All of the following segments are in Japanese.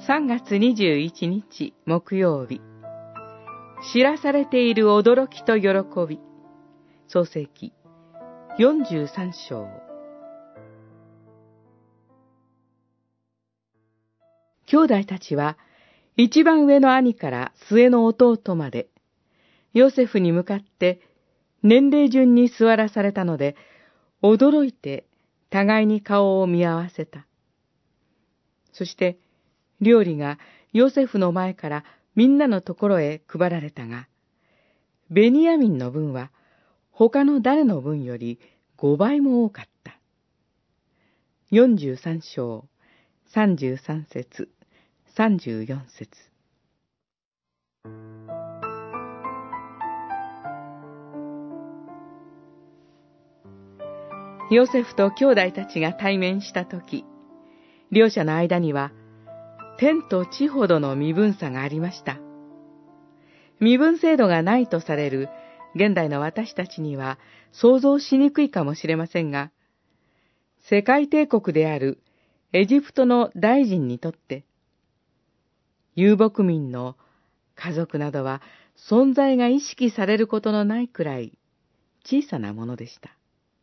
3月21日木曜日、知らされている驚きと喜び。創世記43章。兄弟たちは一番上の兄から末の弟まで、ヨセフに向かって年齢順に座らされたので、驚いて互いに顔を見合わせた。そして料理がヨセフの前からみんなのところへ配られたが、ベニヤミンの分は他の誰の分より5倍も多かった。43章33節34節。ヨセフと兄弟たちが対面したとき、両者の間には天と地ほどの身分差がありました。身分制度がないとされる現代の私たちには想像しにくいかもしれませんが、世界帝国であるエジプトの大臣にとって、遊牧民の家族などは存在が意識されることのないくらい小さなものでした。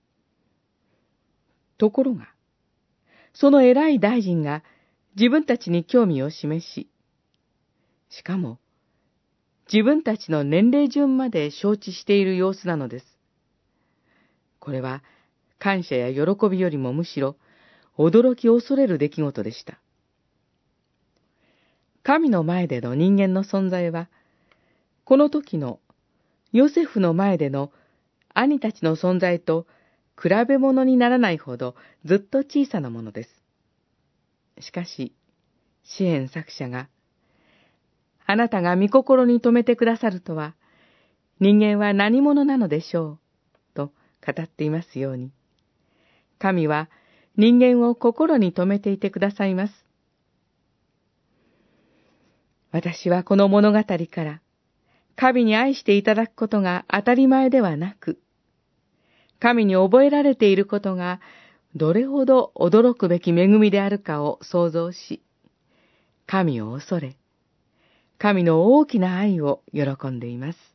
ところが、その偉い大臣が自分たちに興味を示し、しかも自分たちの年齢順まで承知している様子なのです。これは感謝や喜びよりもむしろ驚き恐れる出来事でした。神の前での人間の存在は、この時のヨセフの前での兄たちの存在と比べ物にならないほどずっと小さなものです。しかし、詩編作者が、あなたが御心に留めてくださるとは、人間は何者なのでしょう、と語っていますように、神は人間を心に留めていてくださいます。私はこの物語から、神に愛していただくことが当たり前ではなく、神に覚えられていることがどれほど驚くべき恵みであるかを想像し、神を恐れ、神の大きな愛を喜んでいます。